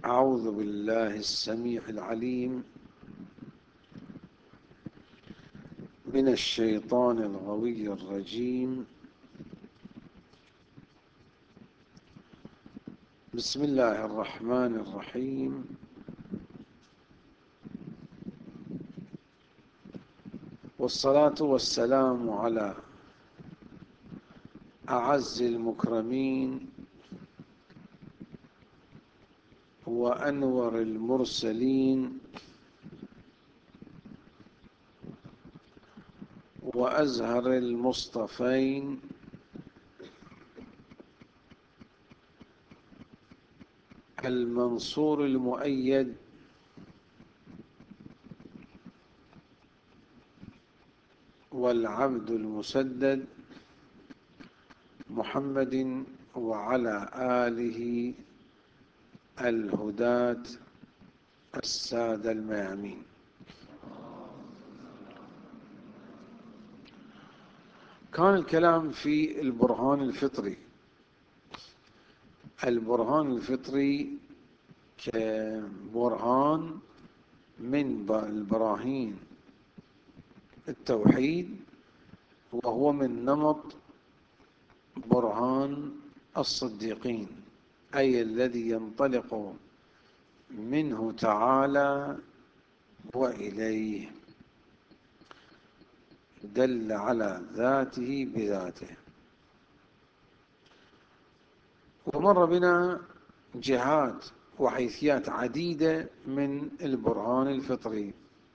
أعوذ بالله السميع العليم من الشيطان الغوي الرجيم. بسم الله الرحمن الرحيم. والصلاة والسلام على أعز المكرمين وأنور المرسلين وأزهر المصطفين المنصور المؤيد والعبد المسدد محمد وعلى آله الهداة السادة الميامين. كان الكلام في البرهان الفطري. البرهان الفطري كبرهان من البراهين التوحيد، وهو من نمط برهان الصديقين، أي الذي ينطلق منه تعالى وإليه، دل على ذاته بذاته. ومر بنا جهات وحيثيات عديدة من البرهان الفطري،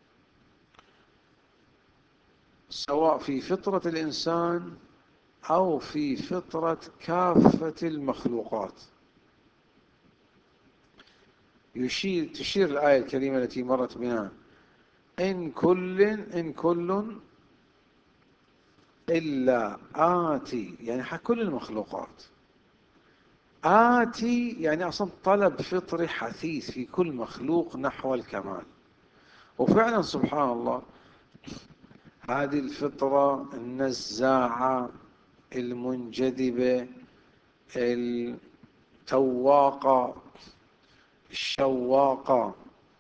سواء في فطرة الإنسان أو في فطرة كافة المخلوقات. تشير الآية الكريمة التي مرت بنا: إن كل إلا آتي، يعني كل المخلوقات. آتي يعني أصلا طلب فطري حثيث في كل مخلوق نحو الكمال. وفعلا سبحان الله، هذه الفطرة النزاعة المنجذبة التواقة الشواقة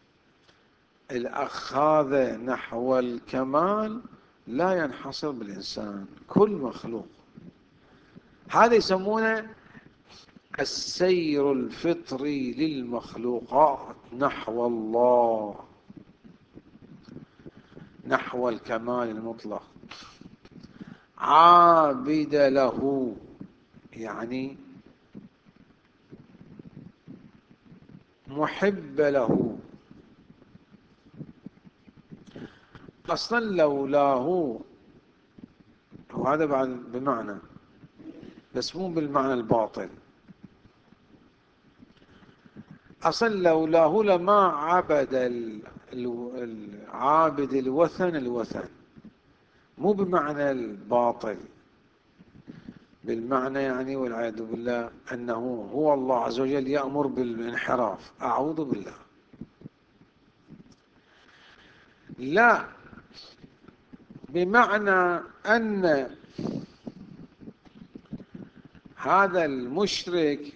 الأخاذة نحو الكمال لا ينحصر بالإنسان، كل مخلوق. هذا يسمونه السير الفطري للمخلوقات نحو الله، نحو الكمال المطلق. عابد له يعني محب له. أصلا لولاه، وهذا بعد بمعنى، بس مو بالمعنى الباطل. أصلا لولاه لما عبد العابد الوثن، مو بمعنى الباطل، بالمعنى يعني والعياذ بالله أنه هو الله عز وجل يأمر بالانحراف. أعوذ بالله. لا، بمعنى أن هذا المشرك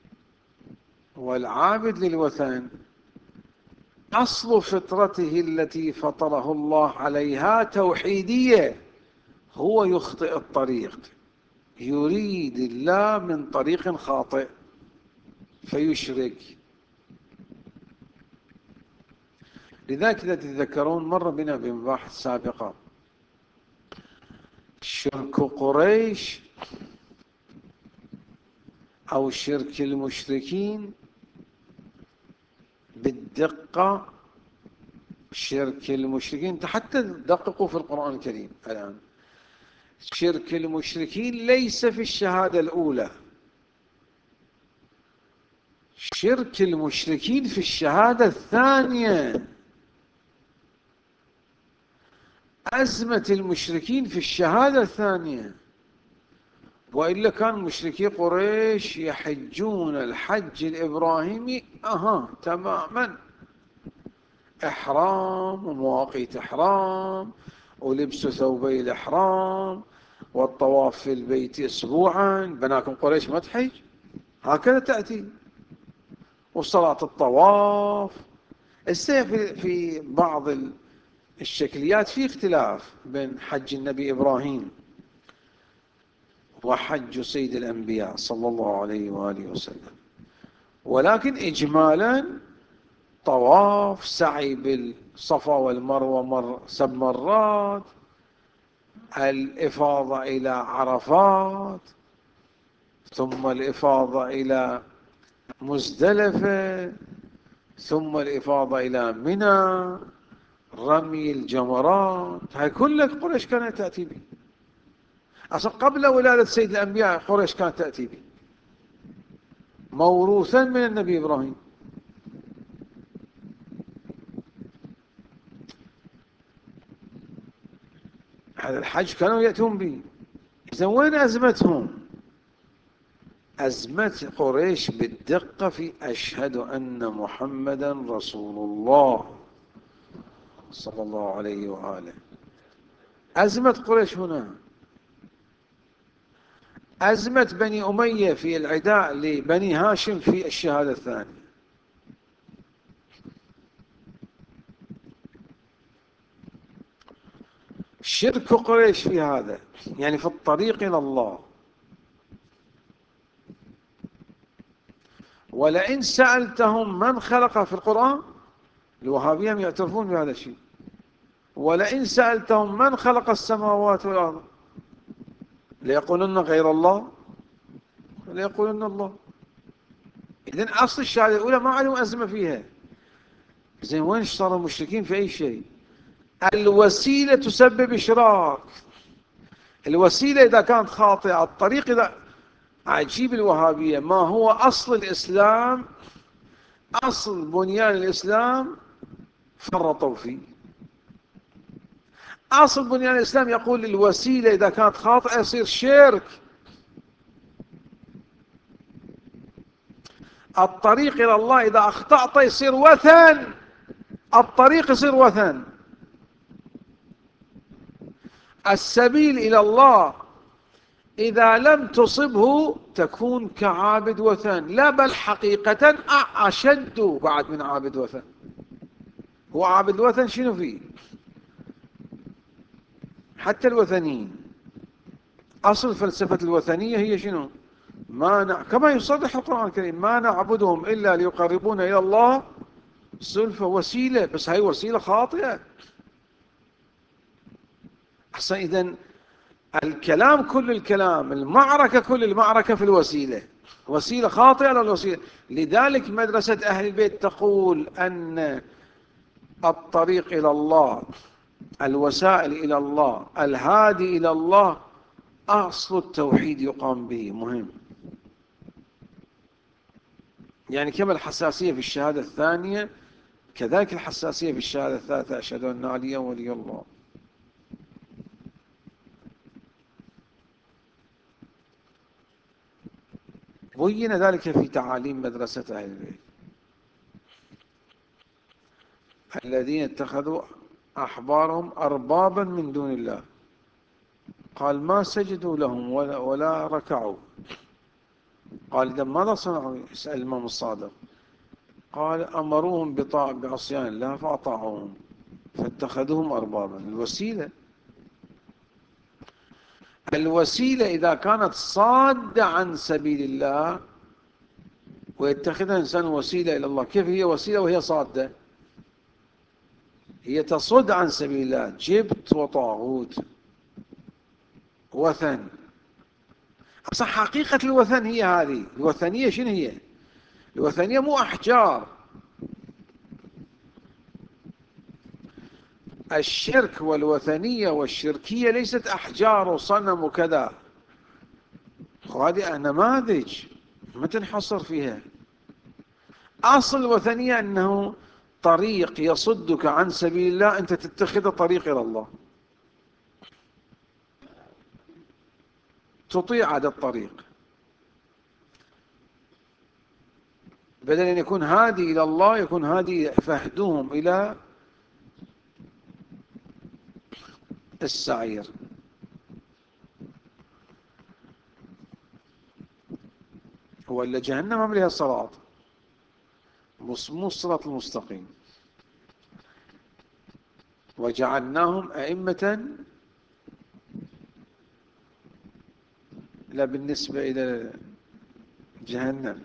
والعابد للوثن أصل فطرته التي فطره الله عليها توحيدية، هو يخطئ الطريق، يريد الله من طريق خاطئ فيشرك. لذلك إذا تتذكرون مر بنا بمباحث سابقة شرك قريش أو شرك المشركين بالدقة. شرك المشركين حتى دققوا في القرآن الكريم الآن، شرك المشركين ليس في الشهادة الأولى، شرك المشركين في الشهادة الثانية. أزمة المشركين في الشهادة الثانية. وإلا كان مشركي قريش يحجون الحج الإبراهيمي تماما، إحرام ومواقيت إحرام ولبس ثوبي الإحرام والطواف في البيت أسبوعا. بناكم قريش ما تحج؟ هكذا تأتي. وصلاة الطواف. في بعض الشكليات في اختلاف بين حج النبي إبراهيم وحج سيد الأنبياء صلى الله عليه وآله وسلم، ولكن إجمالا طواف، سعي بالصفا والمروة 7 مرات، الإفاضة إلى عرفات، ثم الإفاضة إلى مزدلفة، ثم الإفاضة إلى منى، رمي الجمرات. هاي كلها قريش كانت تأتي به. أصلا قبل ولادة سيد الأنبياء قريش كانت تأتي به، موروثا من النبي إبراهيم. هذا الحج كانوا يأتون به. إذا وين أزمتهم؟ أزمة قريش بالدقة في أشهد أن محمدا رسول الله صلى الله عليه وآله. أزمة قريش هنا. أزمة بني أمية في العداء لبني هاشم في الشهادة الثانية. شرك قريش في هذا، يعني في الطريق إلى الله. ولئن سألتهم من خلق في القرآن، الوهابية يعترفون بهذا الشيء، ولئن سألتهم من خلق السماوات والأرض ليقولن غير الله، ليقولن الله. إذن أصل الشهادة الأولى ما عليهم أزمة فيها. زين وين صاروا المشركين في أي شيء؟ الوسيلة تسبب إشراك. الوسيلة إذا كانت خاطئة، الطريق إذا عجيب. الوهابية ما هو أصل الإسلام، أصل بنيان الإسلام فرطوا فيه. أصل بنيان الإسلام يقول الوسيلة إذا كانت خاطئة يصير شرك، الطريق إلى الله إذا أخطأت يصير وثن، الطريق يصير وثن. السبيل إلى الله إذا لم تصبه تكون كعابد وثن، لا بل حقيقة أشد بعد من عابد وثن. هو عابد الوثن شنو فيه؟ حتى الوثنيين أصل فلسفة الوثنية هي شنو؟ كما يصرح القرآن الكريم: ما نعبدهم إلا ليقربونا إلى الله زلفى. وسيلة، بس هاي وسيلة خاطئة. أحسن. إذن الكلام، كل الكلام، المعركة، كل المعركة في الوسيلة. وسيلة خاطئة للوسيلة. لذلك مدرسة أهل البيت تقول أن الطريق إلى الله، الوسائل إلى الله، الهادي إلى الله، أصل التوحيد يقام به. مهم. يعني كما الحساسية في الشهادة الثانية، كذلك الحساسية في الشهادة الثالثة: أشهد أن عليا ولي الله. بين ذلك في تعاليم مدرسة أهل البيت: الذين اتخذوا أحبارهم أربابا من دون الله، قال ما سجدوا لهم ولا ركعوا. قال إذا ماذا صنعوا؟ يسأل الإمام الصادق. قال أمروهم بعصيان الله فأطاعوهم فاتخذوهم أربابا. الوسيلة إذا كانت صادة عن سبيل الله ويتخذها إنسان وسيلة إلى الله، كيف هي وسيلة وهي صادة؟ هي تصد عن سبيل الله. جبت وطاغوت، وثن. أصلا حقيقة الوثن هي هذه. الوثنية شنو هي؟ الوثنية مو أحجار. الشرك والوثنية والشركية ليست أحجار وصنم وكذا. هذه نماذج ما تنحصر فيها. أصل الوثنية أنه طريق يصدك عن سبيل الله، أنت تتخذ طريق إلى الله، تطيع هذا الطريق، بدل أن يكون هادي إلى الله يكون هادي فهدهم إلى السعير. هو إلا جهنم أم لها صراط؟ مو الصراط المستقيم. وجعلناهم أئمة، لا بالنسبة إلى جهنم،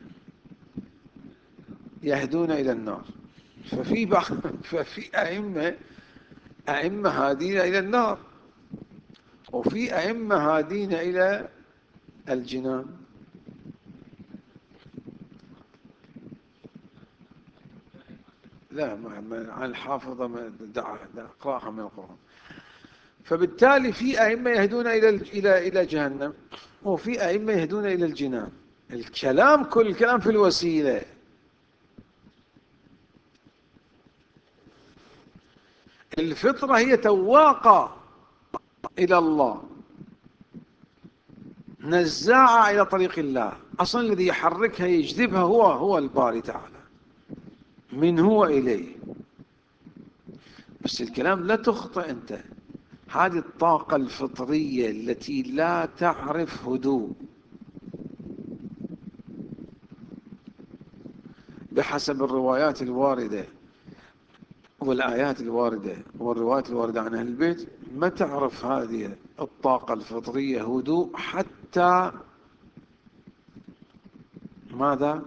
يهدون إلى النار. ففي بعض ففي أئمة هادين إلى النار، وفي أئمة هادين إلى الجنان. لا، عن الحافظة دعها، اقرأها من القرآن. فبالتالي في أئمة يهدون إلى جهنم، وفي أئمة يهدون إلى الجنان. كل الكلام في الوسيلة. الفطرة هي تواقة إلى الله، نزاعة إلى طريق الله. أصلا الذي يحركها يجذبها هو الباري تعالى، من هو إليه. بس الكلام لا تخطئ أنت. هذه الطاقة الفطرية التي لا تعرف هدوء بحسب الروايات الواردة والآيات الواردة والروايات الواردة عن أهل البيت، ما تعرف هذه الطاقة الفطرية هدوء حتى ماذا؟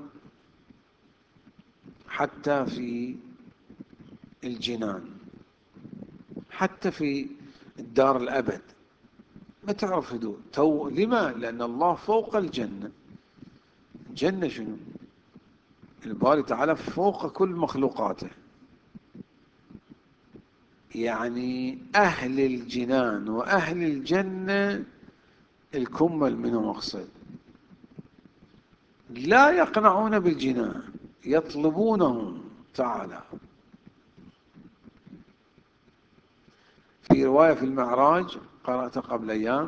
حتى في الجنان، حتى في الدار الأبد ما تعرف هدوء. لما؟ لأن الله فوق الجنة. الجنة شنو؟ الباري تعالى فوق كل مخلوقاته. يعني أهل الجنان وأهل الجنة الكمل منهم مقصد، لا يقنعون بالجنان، يطلبونه تعالى. في رواية في المعراج قرأت قبل أيام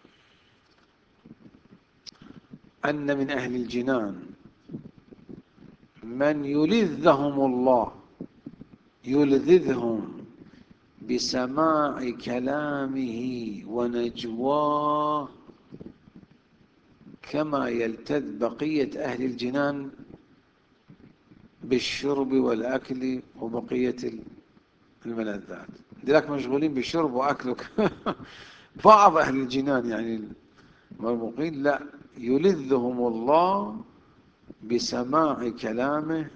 أن من أهل الجنان من يلذذهم بسماع كلامه ونجواه، كما يلتذ بقية أهل الجنان بالشرب والأكل وبقية الملذات. ذلك مشغولين بالشرب وأكل بعض أهل الجنان يعني المرموقين لا، يلذهم الله بسماع كلامه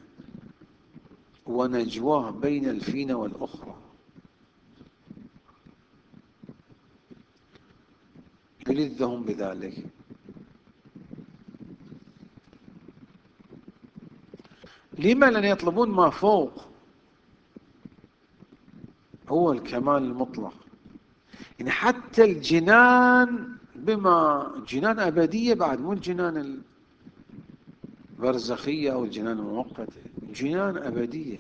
ونجواه بين الفينة والأخرى. يلذهم بذلك. لما؟ لن يطلبون ما فوق، هو الكمال المطلق. يعني حتى الجنان، بما جنان أبدية بعد، مو الجنان البرزخية أو الجنان المؤقتة، جنان أبدية،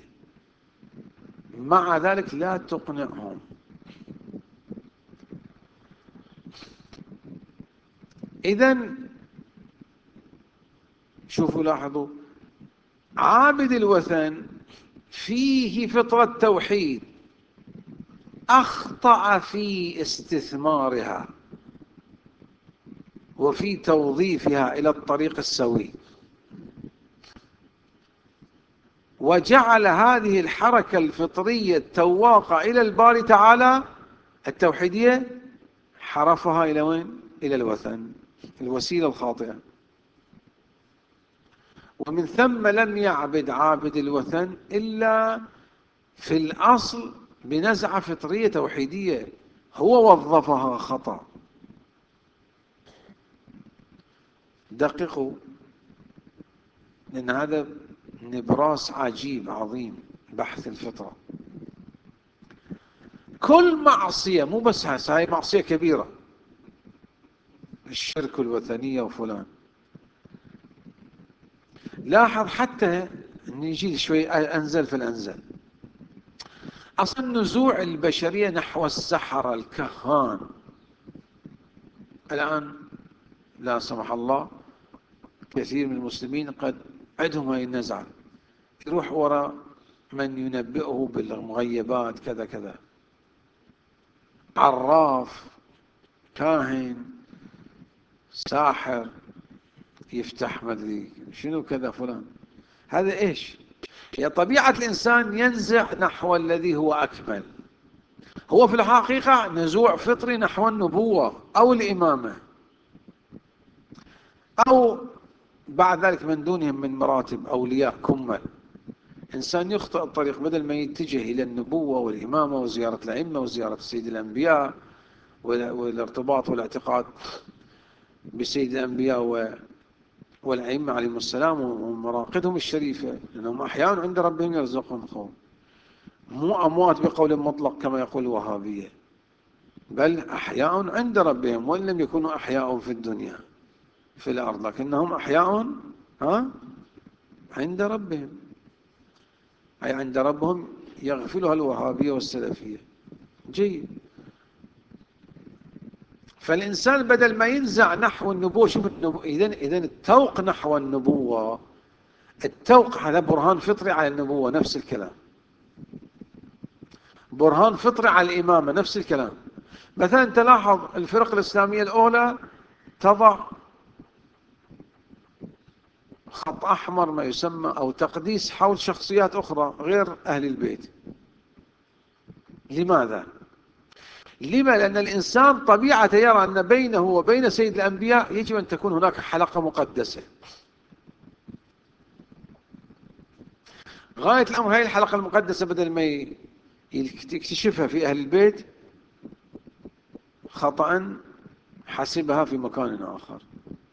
مع ذلك لا تقنعهم. إذن شوفوا لاحظوا، عابد الوثن فيه فطرة توحيد، أخطأ في استثمارها وفي توظيفها إلى الطريق السوي، وجعل هذه الحركة الفطرية التواقة إلى الباري تعالى التوحيدية، حرفها إلى وين؟ إلى الوثن، الوسيلة الخاطئة. ومن ثم لم يعبد عابد الوثن إلا في الأصل بنزعة فطرية توحيدية، هو وظفها خطأ. دققوا، لأن هذا نبراس عجيب عظيم، بحث الفطرة. كل معصية، مو بس هاي معصية كبيرة، الشرك والوثنية وفلان. لاحظ حتى نجي شوي أنزل في الأنزل، أصلا نزوع البشرية نحو السحرة الكهان الآن لا سمح الله كثير من المسلمين قد عندهم هاي النزعة، يروح وراء من ينبئه بالمغيبات كذا كذا، عراف، كاهن، ساحر، يفتح مدري شنو كذا فلان. هذا ايش؟ هي طبيعة الإنسان ينزع نحو الذي هو أكمل. هو في الحقيقة نزوع فطري نحو النبوة أو الإمامة، أو بعد ذلك من دونهم من مراتب أولياء كمل. إنسان يخطئ الطريق، بدل ما يتجه إلى النبوة والإمامة وزيارة الأئمة وزيارة سيد الأنبياء والارتباط والاعتقاد بسيد الأنبياء والأئمة عليهم السلام ومراقدهم الشريفة، لأنهم أحياء عند ربهم يرزقهم خوف، مو أموات بقول مطلق كما يقول الوهابية، بل أحياء عند ربهم، وإن لم يكونوا أحياء في الدنيا في الأرض، لكنهم أحياء عند ربهم، أي عند ربهم يغفلها الوهابية والسلفية. جيد. فالإنسان بدل ما ينزع نحو النبوة، شوف النبوة إذن التوق نحو النبوة، التوق هذا برهان فطري على النبوة، نفس الكلام. برهان فطري على الإمامة، نفس الكلام. مثلا تلاحظ الفرق الإسلامية الأولى تضع خط أحمر ما يسمى أو تقديس حول شخصيات أخرى غير أهل البيت. لماذا؟ لما؟ لأن الإنسان طبيعة يرى أن بينه وبين سيد الأنبياء يجب أن تكون هناك حلقة مقدسة. غاية الأمر هذه الحلقة المقدسة بدل ما يكتشفها في أهل البيت خطأ حسبها في مكان آخر.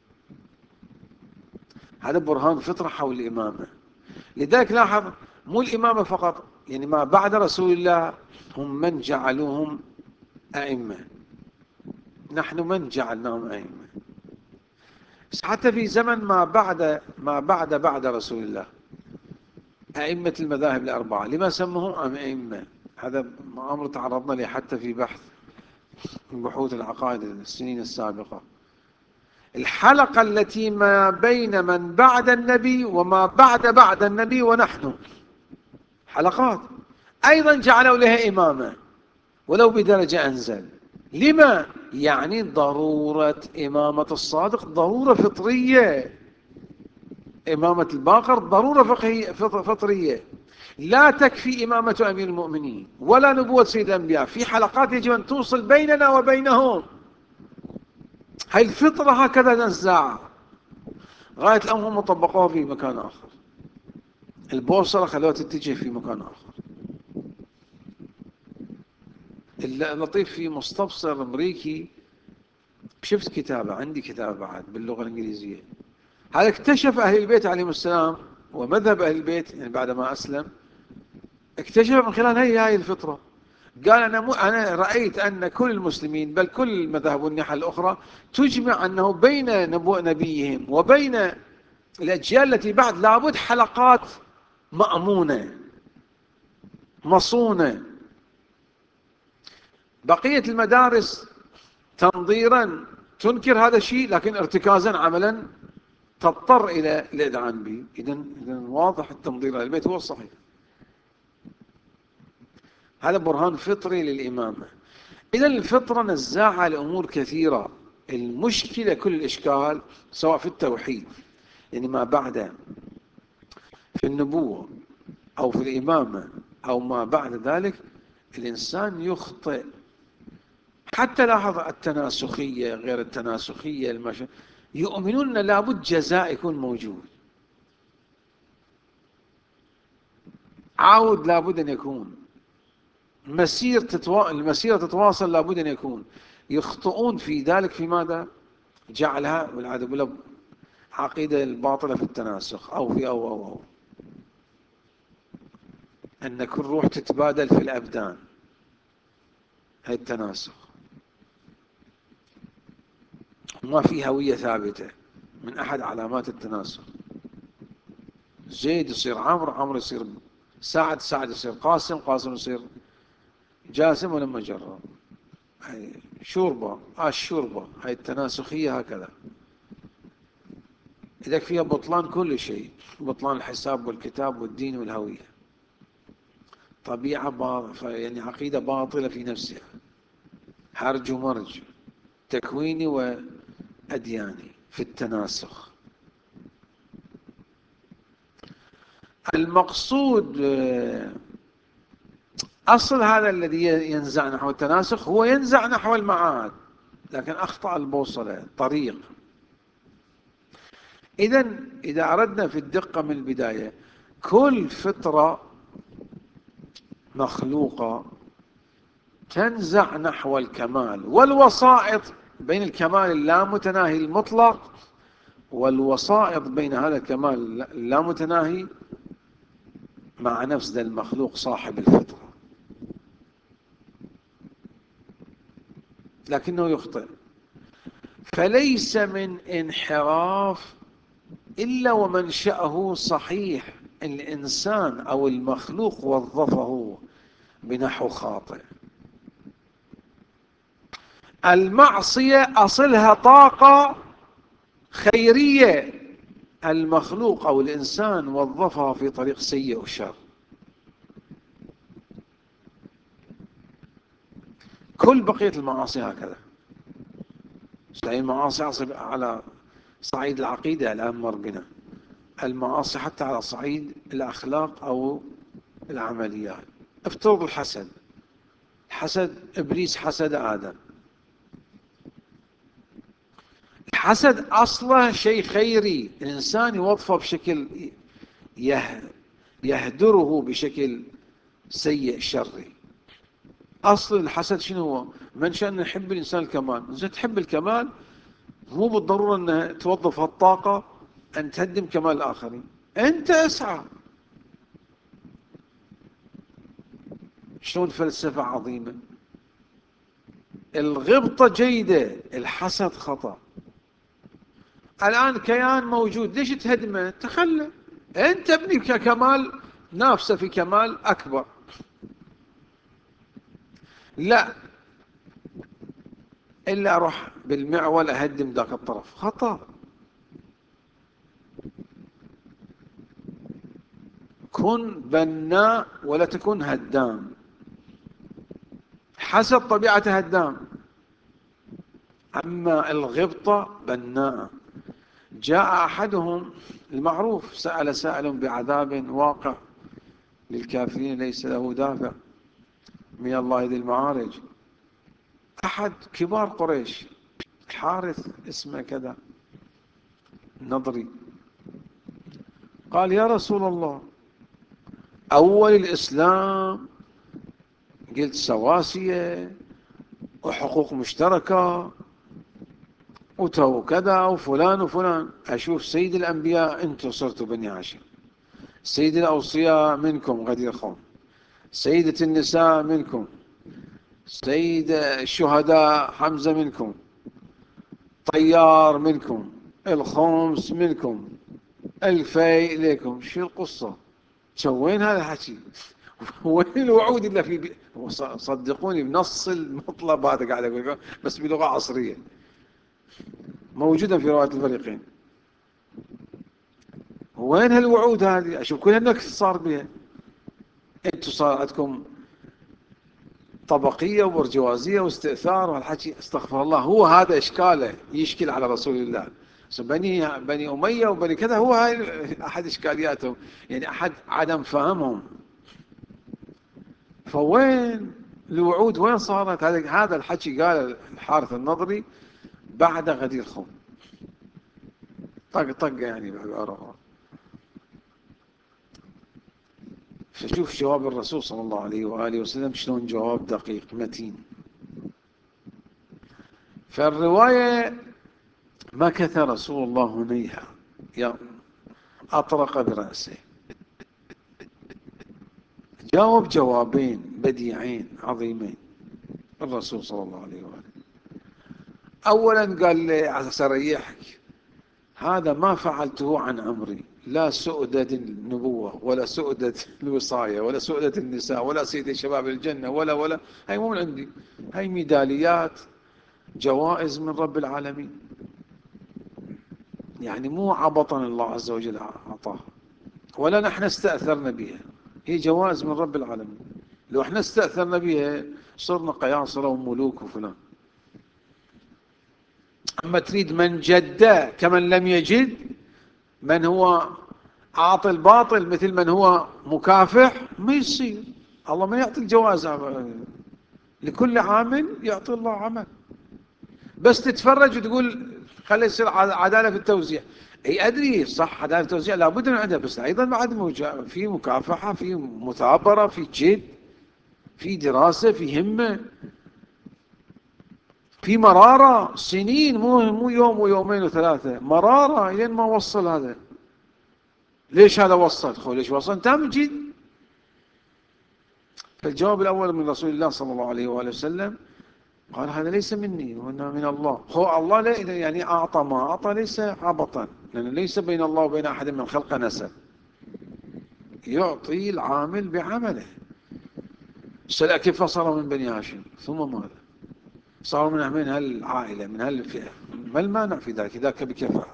هذا برهان فطرة حول الإمامة. لذلك لاحظ مو الإمامة فقط، يعني ما بعد رسول الله هم من جعلوهم أئمة، نحن من جعلناهم أئمة. حتى في زمن ما بعد رسول الله أئمة المذاهب الأربعة لما سموهم أئمة؟ هذا أمر تعرضنا له حتى في بحث من بحوث العقائد السنين السابقة. الحلقة التي ما بين من بعد النبي وما بعد النبي ونحن حلقات أيضا جعلوا لها إمامة ولو بدرجة أنزل. لما؟ يعني ضرورة إمامة الصادق ضرورة فطرية، إمامة الباقر ضرورة فطرية. لا تكفي إمامة أمير المؤمنين ولا نبوة سيد الأنبياء، في حلقات يجب أن توصل بيننا وبينهم. هاي الفطرة هكذا نزاع. غاية الأمر هم طبقوها في مكان آخر، البوصلة خلوها تتجه في مكان آخر. اللطيف في مستبصر أمريكي شفت كتابة، عندي كتابة بعد باللغة الإنجليزية، هذا اكتشف أهل البيت عليهم السلام ومذهب أهل البيت، يعني بعد ما أسلم اكتشف من خلال هاي الفطرة. قال أنا رأيت أن كل المسلمين بل كل المذاهب والنحل الأخرى تجمع أنه بين نبيهم وبين الأجيال التي بعد لابد حلقات مأمونة مصونة. بقية المدارس تنظيرا تنكر هذا الشيء، لكن ارتكازا عملا تضطر إلى الإذعان به. إذن واضح التنظير البيت هو الصحيح. هذا برهان فطري للإمامة. إذن الفطرة نزاعة لأمور كثيرة. المشكلة كل الإشكال سواء في التوحيد، يعني ما بعد في النبوة أو في الإمامة أو ما بعد ذلك، الإنسان يخطئ. حتى لاحظ التناسخية غير التناسخية يؤمنون لابد جزاء يكون موجود، عود لابد أن يكون، المسيرة تتواصل لابد أن يكون. يخطئون في ذلك في ماذا؟ جعلها والعياذ بالله عقيدة الباطلة في التناسخ أو في أو أن كل روح تتبادل في الأبدان، هاي التناسخ ما في هوية ثابتة من أحد علامات التناسخ. زيد يصير عمرو، عمرو يصير سعد، سعد يصير قاسم، قاسم يصير جاسم. ولما جرب هاي شوربة الشوربة، هاي التناسخية هكذا. إذا فيها بطلان كل شيء، بطلان الحساب والكتاب والدين والهوية، طبيعة يعني عقيدة باطلة في نفسها، هرج ومرج تكويني وأدياني في التناسخ. المقصود أصل هذا الذي ينزع نحو التناسخ هو ينزع نحو المعاد، لكن أخطأ البوصلة الطريق. إذا أردنا في الدقة من البداية، كل فطرة مخلوقة تنزع نحو الكمال، والوسائط بين الكمال اللامتناهي المطلق والوسائط بين هذا الكمال اللامتناهي مع نفس ذا المخلوق صاحب الفطرة، لكنه يخطئ. فليس من انحراف إلا ومنشأه صحيح، الإنسان أو المخلوق وظفه بنحو خاطئ. المعصية أصلها طاقة خيرية، المخلوق أو الإنسان وظفها في طريق سيء وشر. كل بقية المعاصي هكذا. المعاصي على صعيد العقيدة الآن مر بنا، المعاصي حتى على صعيد الأخلاق أو العمليات. افترض الحسد، إبليس حسد آدم. الحسد أصله شيء خيري، الإنسان يوظفه بشكل يهدره بشكل سيء شري. أصل الحسد شنو هو؟ منشأ أن يحب الإنسان الكمال. إذا تحب الكمال مو بالضرورة أن توظف هالطاقة أن تهدم كمال الآخرين، أنت اسعى. شلون فلسفة عظيمة. الغبطة جيدة، الحسد خطأ. الآن كيان موجود، ليش تهدمه؟ تخلى أنت ابني ككمال، نافسه في كمال أكبر. لا، إلا أروح بالمعول أهدم ذاك الطرف، خطأ. كن بناء ولا تكن هدام. حسب طبيعته هدام، أما الغبطة بناء. جاء أحدهم المعروف، سأل سائل بعذاب واقع للكافرين ليس له دافع من الله ذي المعارج. أحد كبار قريش، حارث اسمه كذا النضري، قال يا رسول الله، أول الإسلام قلت سواسية وحقوق مشتركة وتو كذا وفلان وفلان، أشوف سيد الأنبياء أنتم صرتوا بني هاشم، سيد الأوصياء منكم غدير خون، سيدة النساء منكم، سيد الشهداء حمزة منكم، طيار منكم، الخمس منكم، الفي إليكم. شو القصة؟ وين هذا الحكي؟ وين الوعود اللي في صدقوني بنص المطلب هذا قاعد أقول لكم بس بلغة عصرية موجودة في رواية الفريقين. وين هالوعود هذه؟ أشوف كل النكس صار بها. أنتم صار عندكم طبقية وبرجوازية واستئثار والحكي، استغفر الله. هو هذا إشكاله، يشكل على رسول الله. بني أمية وبني كذا، هو هاي أحد إشكالياتهم، يعني أحد عدم فهمهم. فوين الوعود؟ وين صارت؟ هذا الحكي قال الحارث النضري بعد غدير خون، طق طق يعني بعبارة. فشوف جواب الرسول صلى الله عليه وآله وسلم شلون جواب دقيق متين. فالرواية مكث رسول الله هنيها، أطرق برأسه، جاوب جوابين بديعين عظيمين الرسول صلى الله عليه وآله. أولا قال لي عسى أريحك، هذا ما فعلته عن أمري، لا سؤدة النبوة ولا سؤدة الوصاية ولا سؤدة النساء ولا سيد شباب الجنة ولا هاي مو من عندي، هاي ميداليات جوائز من رب العالمين، يعني مو عبطا الله عز وجل أعطاها ولا نحن استأثرنا بها، هي جوائز من رب العالمين. لو احنا استأثرنا بها صرنا قياصرة وملوك وفلان. أما تريد من جد كمن لم يجد، من هو أعطي الباطل مثل من هو مكافح ما يصير. الله ما يعطي الجواز، لكل عامل يعطي الله عمل. بس تتفرج وتقول خلي يصير عدالة في التوزيع. اي ادري صح، عدالة في التوزيع لابد من عدالة، بس ايضا بعد في مكافحة، في مثابرة، في جد، في دراسة، في همة، في مرارة، سنين، مو يوم ويومين وثلاثة، مرارة لين ما وصل هذا. ليش هذا وصل؟ ليش وصل؟ انت من جد. فالجواب الأول من رسول الله صلى الله عليه وآله وسلم قال هذا ليس مني وإنما من الله. هو الله لا يعني أعطى ما أعطى ليس عبطا، لأنه ليس بين الله وبين أحد من خلقه نسب، يعطي العامل بعمله. سأل كيف صار من بني هاشم ثم ماذا؟ صار من هالعائلة، من هالفئة، ما المانع في ذلك؟ ذاك بكفاءة.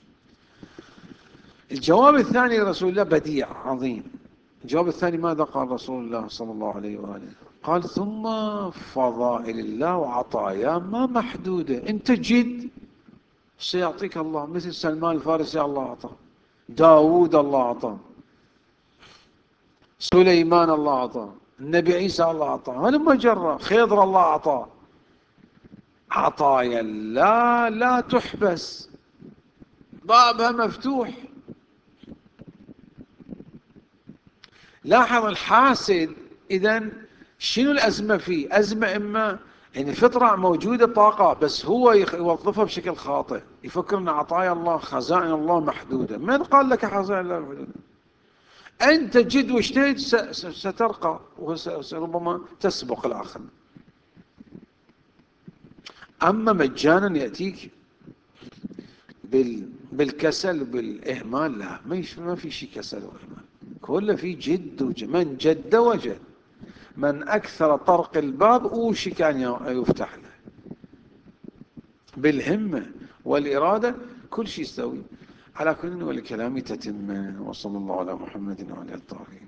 الجواب الثاني لرسول الله بديع عظيم. الجواب الثاني ماذا قال رسول الله صلى الله عليه وآله؟ قال ثم فضائل الله وعطايا ما محدودة. انت جد سيعطيك الله، مثل سلمان الفارسي الله أعطاه، داود الله أعطاه، سليمان الله أعطاه، النبي عيسى الله أعطاه، هلما جرى، خضر الله أعطاه. عطايا لا تحبس، بابها مفتوح. لاحظ الحاسد إذن شنو الأزمة فيه؟ أزمة إما يعني فطرة موجودة طاقة، بس هو يوظفها بشكل خاطئ، يفكر أن عطايا الله خزائن الله محدودة. من قال لك خزائن الله محدودة؟ أنت جد واجتهد سترقى وربما تسبق الآخر. أما مجانا يأتيك بالكسل وبالإهمال، لا، ما في شيء كسل وإهمال، كله في جد من جد وجد، من أكثر طرق الباب أوشك أن يفتح له. بالهمة والإرادة كل شيء يستوي. على كل، والكلام تتم. وصلى الله على محمد وعلى آله الطاهرين.